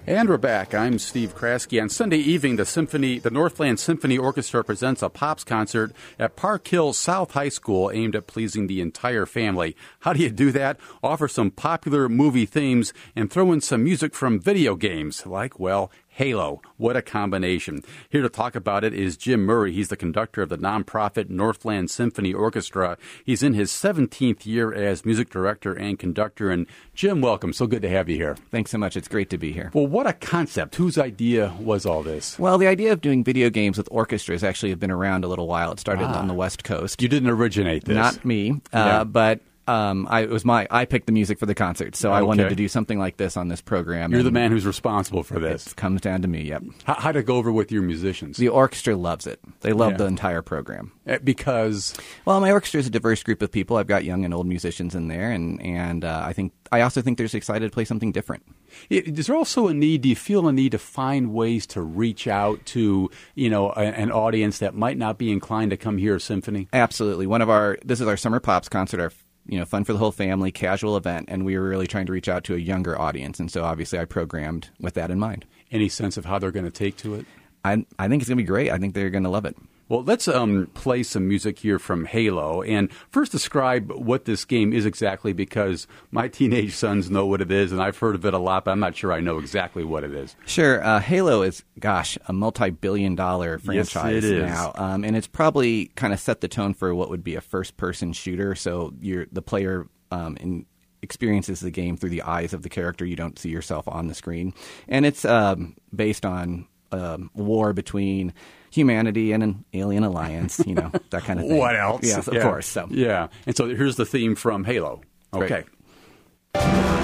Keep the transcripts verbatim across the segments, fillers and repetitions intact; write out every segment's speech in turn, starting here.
And we're back. I'm Steve Kraske. On Sunday evening, the Symphony, the Northland Symphony Orchestra presents a Pops concert at Park Hill South High School aimed at pleasing the entire family. How do you do that? Offer some popular movie themes and throw in some music from video games like, well, Halo. What a combination. Here to talk about it is Jim Murray. He's the conductor of the nonprofit Northland Symphony Orchestra. He's in his seventeenth year as music director and conductor. And Jim, welcome. So good to have you here. Thanks so much. It's great to be here. Well, what a concept. Whose idea was all this? Well, the idea of doing video games with orchestras actually have been around a little while. It started ah. on the West Coast. You didn't originate this. Not me, uh, yeah. but... Um, I it was my I picked the music for the concert, so I okay. wanted to do something like this on this program. You're the man who's responsible for this. It comes down to me. Yep. How, how'd it go over with your musicians? The orchestra loves it. They love yeah. the entire program because. Well, my orchestra is a diverse group of people. I've got young and old musicians in there, and and uh, I think I also think they're just excited to play something different. Is there also a need? Do you feel a need to find ways to reach out to you know a, an audience that might not be inclined to come hear a symphony? Absolutely. One of our this is our Summer Pops concert. Our you know, fun for the whole family, casual event, and we were really trying to reach out to a younger audience, and so obviously I programmed with that in mind. Any sense of how they're going to take to it? I I think it's going to be great. I think they're going to love it. Well, let's um, play some music here from Halo. And first describe what this game is exactly, because my teenage sons know what it is, and I've heard of it a lot, but I'm not sure I know exactly what it is. Sure. Uh, Halo is, gosh, a multi-billion dollar franchise yes, it is. now. Um, and it's probably kind of set the tone for what would be a first-person shooter. So you're, the player um, in experiences the game through the eyes of the character. You don't see yourself on the screen. And it's um, based on um, war between humanity and an alien alliance, you know, that kind of thing. What else? Yes, of yeah. course. So. Yeah. And so here's the theme from Halo. Okay. Great.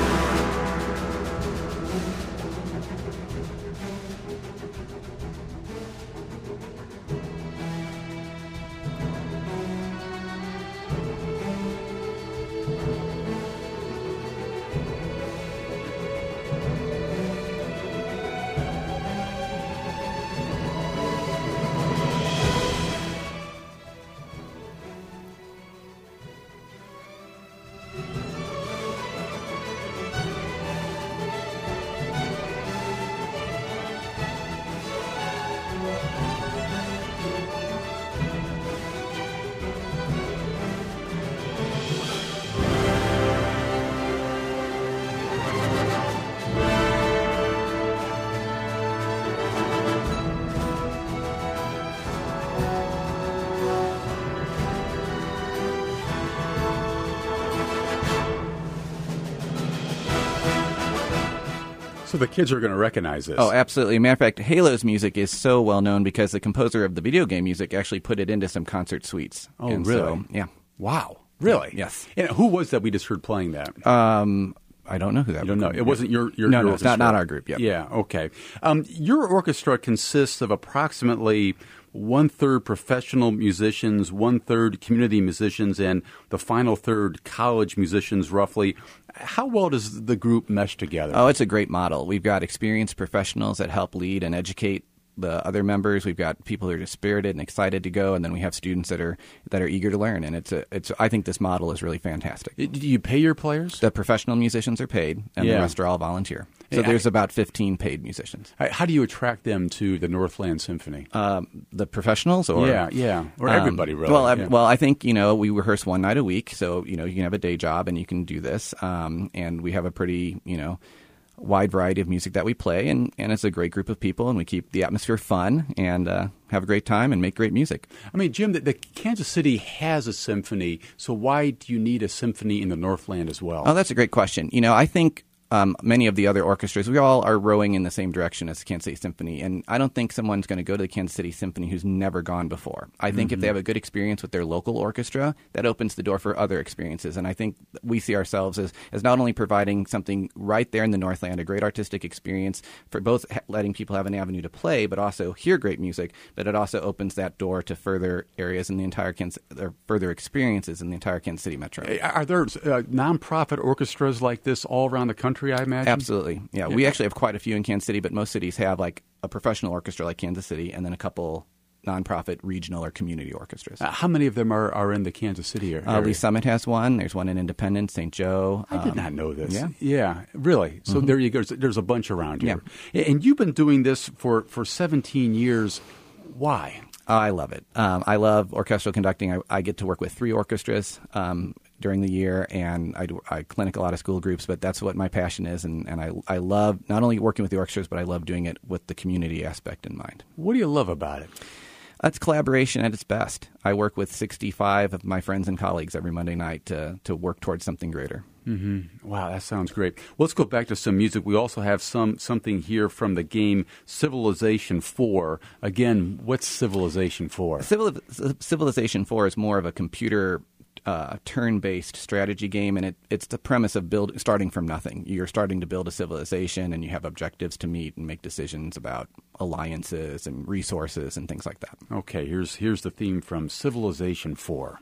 So the kids are going to recognize this. Oh, absolutely. Matter of fact, Halo's music is so well known because the composer of the video game music actually put it into some concert suites. Oh, and really? So, yeah. Wow. Really? Yes. And who was that we just heard playing that? Um, I don't know who that was. You don't know. It wasn't your your No, your no, it's not, not our group. Yep. Yeah. Okay. Um, your orchestra consists of approximately one-third professional musicians, one-third community musicians, and the final third college musicians, roughly. How well does the group mesh together? Oh, it's a great model. We've got experienced professionals that help lead and educate the other members. We've got people who are just spirited and excited to go, and then we have students that are that are eager to learn. And it's a, it's. I think this model is really fantastic. Do you pay your players? The professional musicians are paid, and yeah. the rest are all volunteer. So I, there's about fifteen paid musicians. How do you attract them to the Northland Symphony? Um, the professionals, or yeah, yeah, or um, everybody really. Well, I, yeah. well, I think you know we rehearse one night a week, so you know you can have a day job and you can do this, um, and we have a pretty you know. wide variety of music that we play, and, and it's a great group of people, and we keep the atmosphere fun and uh, have a great time and make great music. I mean, Jim, the, the Kansas City has a symphony, so why do you need a symphony in the Northland as well? Oh, that's a great question. You know, I think um, many of the other orchestras, we all are rowing in the same direction as the Kansas City Symphony, and I don't think someone's going to go to the Kansas City Symphony who's never gone before. I think mm-hmm. if they have a good experience with their local orchestra, that opens the door for other experiences, and I think we see ourselves as, as not only providing something right there in the Northland, a great artistic experience for both letting people have an avenue to play, but also hear great music, but it also opens that door to further areas in the entire Kansas, or further experiences in the entire Kansas City metro. Are there uh, nonprofit orchestras like this all around the country, I imagine? Absolutely. Yeah. yeah. We actually have quite a few in Kansas City, but most cities have like a professional orchestra like Kansas City and then a couple nonprofit regional or community orchestras. Uh, how many of them are, are in the Kansas City area? Uh, Lee Summit has one. There's one in Independence, Saint Joe. I did um, not know this. Yeah. Yeah, really. So Mm-hmm. there you go. There's, there's a bunch around here. Yeah. And you've been doing this for, for seventeen years. Why? Oh, I love it. Um, I love orchestral conducting. I, I get to work with three orchestras um, during the year, and I, do, I clinic a lot of school groups, but that's what my passion is. And, and I, I love not only working with the orchestras, but I love doing it with the community aspect in mind. What do you love about it? That's collaboration at its best. I work with sixty-five of my friends and colleagues every Monday night to, to work towards something greater. Mm-hmm. Wow, that sounds great. Well, let's go back to some music. We also have some something here from the game Civilization four. Again, what's Civilization four? Civil, Civilization four is more of a computer uh, turn-based strategy game, and it, it's the premise of build starting from nothing. You're starting to build a civilization, and you have objectives to meet and make decisions about alliances and resources and things like that. Okay, here's here's the theme from Civilization four.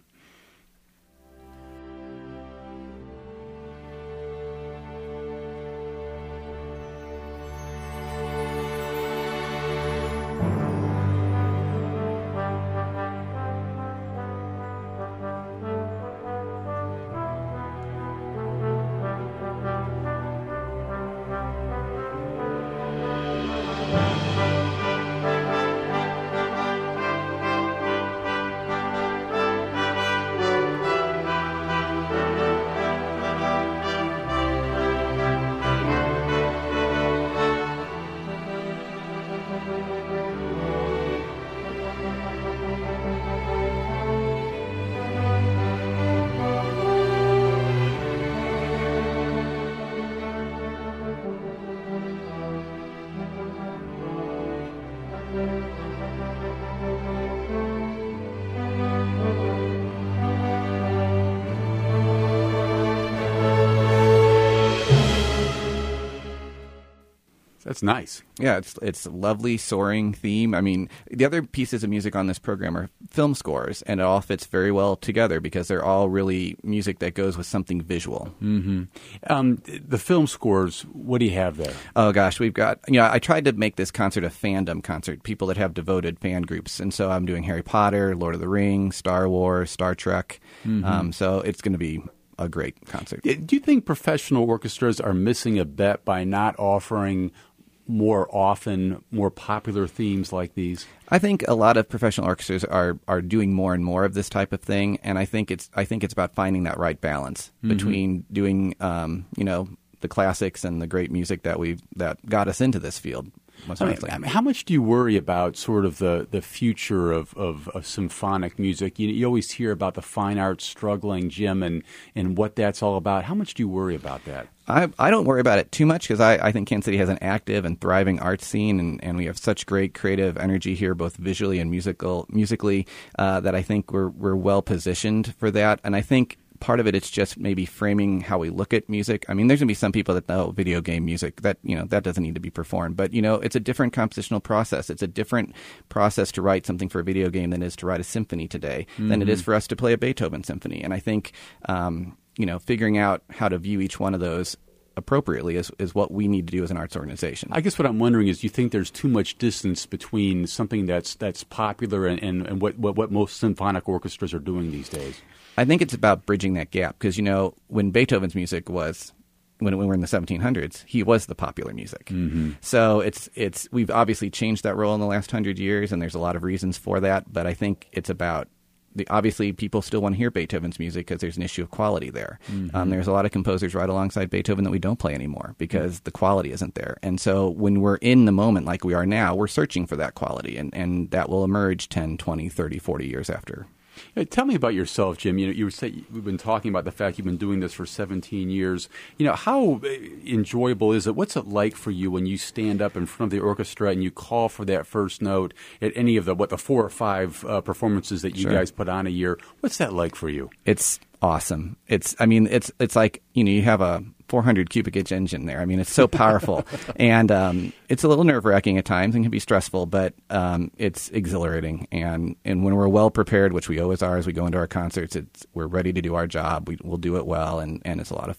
That's nice. Yeah, it's it's a lovely, soaring theme. I mean, the other pieces of music on this program are film scores, and it all fits very well together because they're all really music that goes with something visual. Mm-hmm. Um, the film scores, what do you have there? Oh, gosh, we've got, you know, I tried to make this concert a fandom concert, people that have devoted fan groups. And so I'm doing Harry Potter, Lord of the Rings, Star Wars, Star Trek. Mm-hmm. Um, so it's going to be a great concert. Do you think professional orchestras are missing a bet by not offering more often, more popular themes like these? I think a lot of professional orchestras are are doing more and more of this type of thing, and I think it's I think it's about finding that right balance mm-hmm. between doing um, you know the classics and the great music that we that got us into this field. I mean, I mean, how much do you worry about sort of the, the future of, of, of symphonic music? You, you always hear about the fine arts struggling, Jim, and, and what that's all about. How much do you worry about that? I, I don't worry about it too much because I, I think Kansas City has an active and thriving art scene, and, and we have such great creative energy here, both visually and musical musically, uh, that I think we're we're well positioned for that. And I think part of it, it's just maybe framing how we look at music. I mean, there's going to be some people that know video game music that, you know, that doesn't need to be performed. But, you know, it's a different compositional process. It's a different process to write something for a video game than it is to write a symphony today, mm-hmm. than it is for us to play a Beethoven symphony. And I think, um, you know, figuring out how to view each one of those appropriately is, is what we need to do as an arts organization. I guess what I'm wondering is, do you think there's too much distance between something that's that's popular and, and, and what, what, what most symphonic orchestras are doing these days? I think it's about bridging that gap because, you know, when Beethoven's music was, when we were in the seventeen hundreds, he was the popular music. Mm-hmm. So it's it's we've obviously changed that role in the last hundred years, and there's a lot of reasons for that. But I think it's about the, obviously people still want to hear Beethoven's music because there's an issue of quality there. Mm-hmm. Um, there's a lot of composers right alongside Beethoven that we don't play anymore because mm-hmm. the quality isn't there. And so when we're in the moment like we are now, we're searching for that quality, and, and that will emerge ten, twenty, thirty, forty years after. Hey, tell me about yourself, Jim. You know, you say we've been talking about the fact you've been doing this for seventeen years. You know, how enjoyable is it? What's it like for you when you stand up in front of the orchestra and you call for that first note at any of the what the four or five uh, performances that you Sure. guys put on a year? What's that like for you? It's awesome. It's, I mean, it's it's like, you know, you have a four hundred cubic inch engine there. I mean, it's so powerful, and um, it's a little nerve wracking at times and can be stressful, but um, it's exhilarating. And and when we're well prepared, which we always are, as we go into our concerts, it's we're ready to do our job. We, we'll do it well, and, and it's a lot of fun.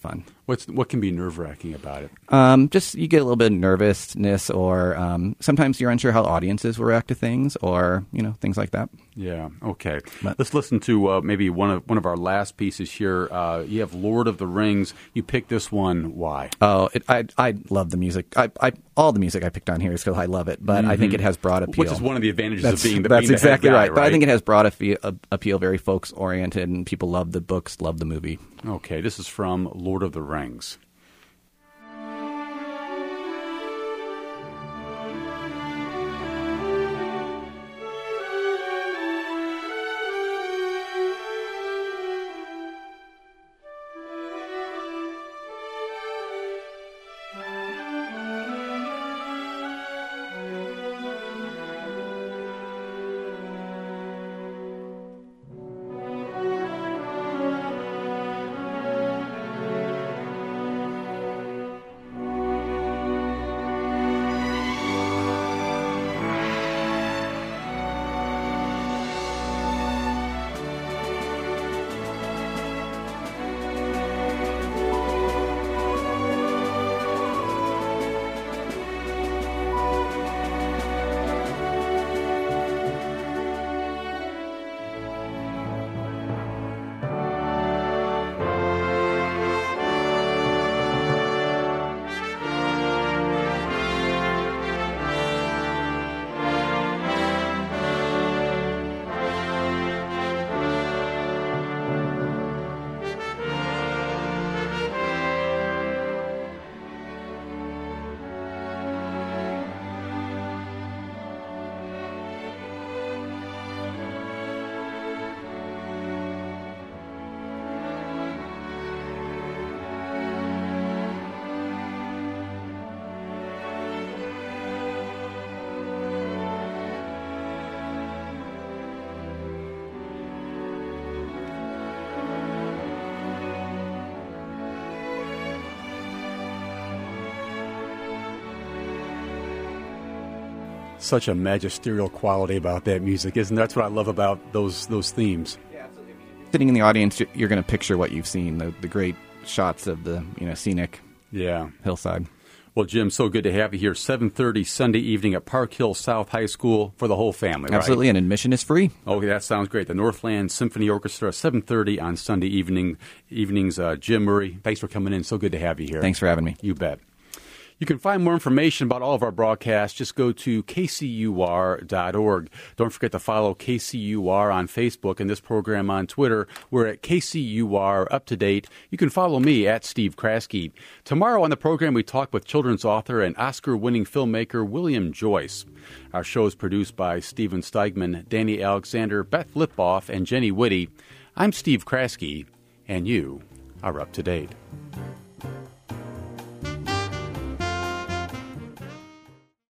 What's what can be nerve-wracking about it? Um, just you get a little bit of nervousness, or um, sometimes you're unsure how audiences will react to things, or you know things like that. Yeah. Okay. But, Let's listen to uh, maybe one of one of our last pieces here. Uh, you have Lord of the Rings. You picked this one. Why? Oh, it, I I love the music. I, I all the music I picked on here is because I love it. But mm-hmm. I think it has broad appeal, which is one of the advantages that's, of being the that's being the exactly head guy, right. right. But I think it has broad appeal, appeal, very folks oriented, and people love the books, love the movie. Okay. This is from Lord of the Rings. Such a magisterial quality about that music, isn't there? That's what I love about those those themes. Yeah, absolutely. Sitting in the audience, you're going to picture what you've seen, the, the great shots of the you know scenic yeah. hillside. Well, Jim, so good to have you here. seven thirty Sunday evening at Park Hill South High School for the whole family, right? Absolutely, and admission is free. Okay, that sounds great. The Northland Symphony Orchestra, seven thirty on Sunday evening evenings. Uh, Jim Murray, thanks for coming in. So good to have you here. Thanks for having me. You bet. You can find more information about all of our broadcasts. Just go to K C U R dot org. Don't forget to follow K C U R on Facebook and this program on Twitter. We're at K C U R Up to Date. You can follow me at Steve Kraske. Tomorrow on the program, we talk with children's author and Oscar-winning filmmaker William Joyce. Our show is produced by Steven Steigman, Danny Alexander, Beth Lipboff, and Jenny Whitty. I'm Steve Kraske, and you are up to date.